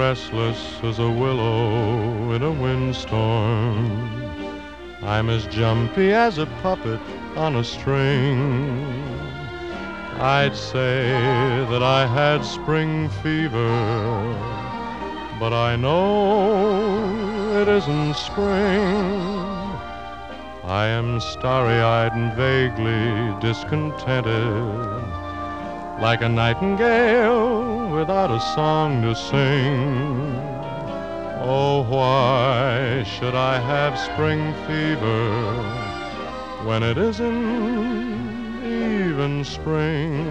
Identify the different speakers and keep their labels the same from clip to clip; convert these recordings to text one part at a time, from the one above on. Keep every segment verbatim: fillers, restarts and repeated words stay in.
Speaker 1: restless as a willow in a windstorm. I'm as jumpy as a puppet on a string. I'd say that I had spring fever, but I know it isn't spring. I am starry-eyed and vaguely discontented, like a nightingale without a song to sing. Oh, why should I have spring fever when it isn't even spring?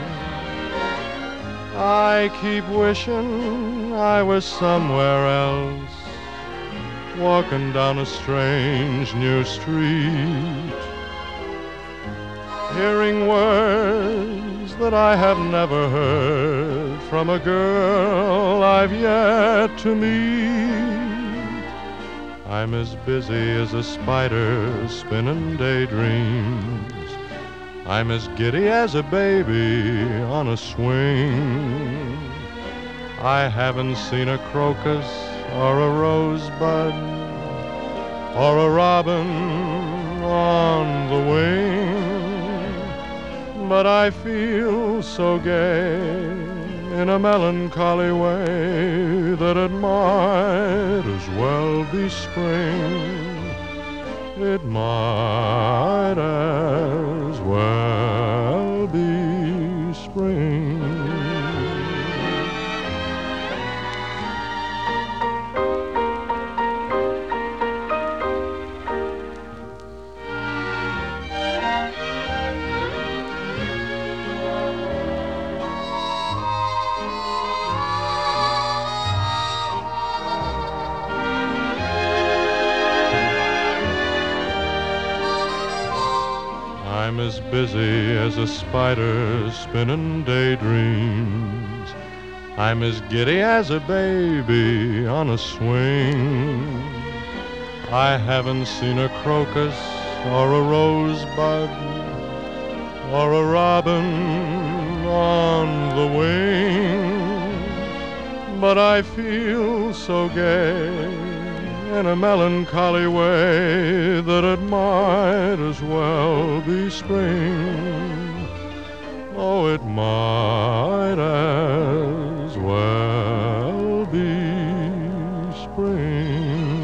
Speaker 1: I keep wishing I was somewhere else, walking down a strange new street, hearing words that I have never heard from a girl I've yet to meet. I'm as busy as a spider spinning daydreams. I'm as giddy as a baby on a swing. I haven't seen a crocus or a rosebud or a robin on the wing, but I feel so gay in a melancholy way that it might as well be spring. It might as well be spring. I'm as busy as a spider spinning daydreams. I'm as giddy as a baby on a swing. I haven't seen a crocus or a rosebud or a robin on the wing, but I feel so gay in a melancholy way that it might as well be spring. Oh, it might as well be spring.